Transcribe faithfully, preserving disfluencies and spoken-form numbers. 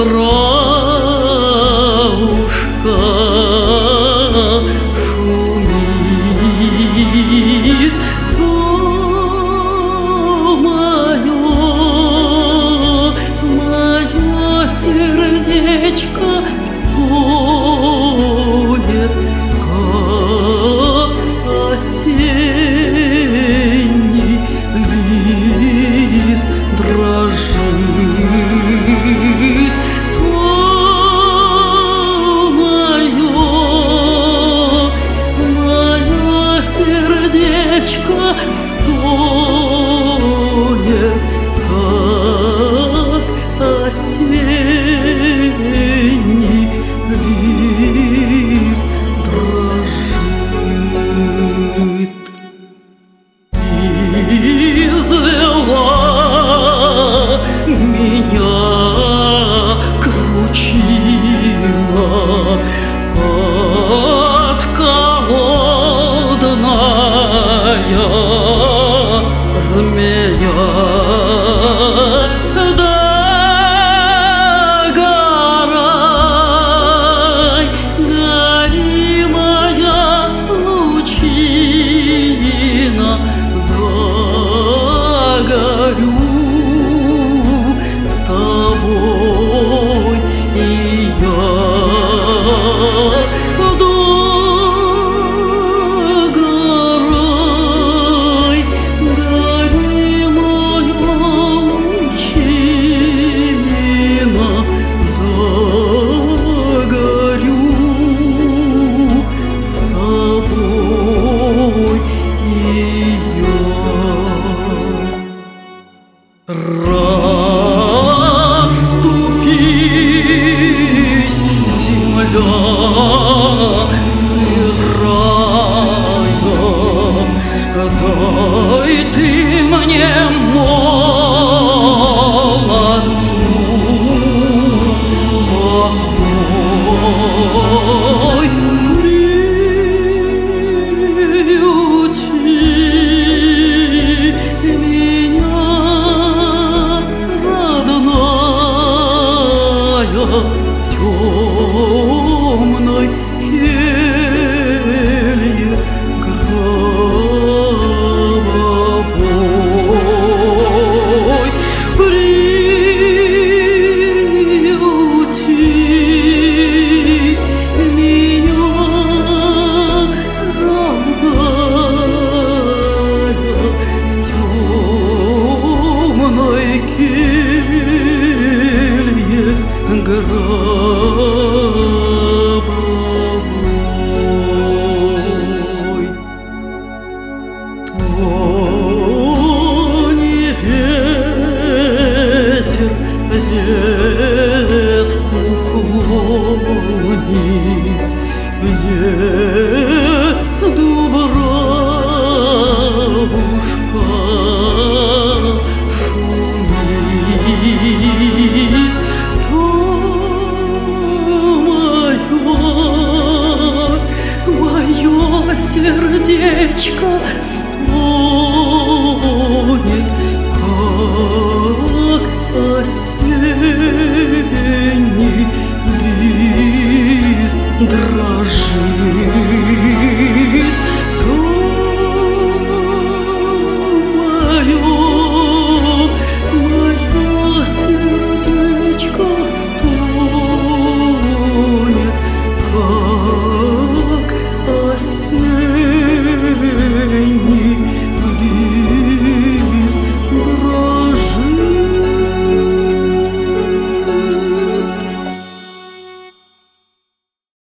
травушка шумит, то мое, мое сердечко стонет, как осенний лист дрожит. То мое, мое сердечко стонет, как осенний лист дрожит. Извела меня кручина, подколодная змея. Догорай, гори моя лучина, догорю с тобой и я. Догорай, гори моя лучина, догорю с тобой и я. Расступись, земля сырая, дай ты мне молодцу покой. Приюти меня, родная, в темной келье гробовой. Приюти меня, родная, в темной келье гробовой.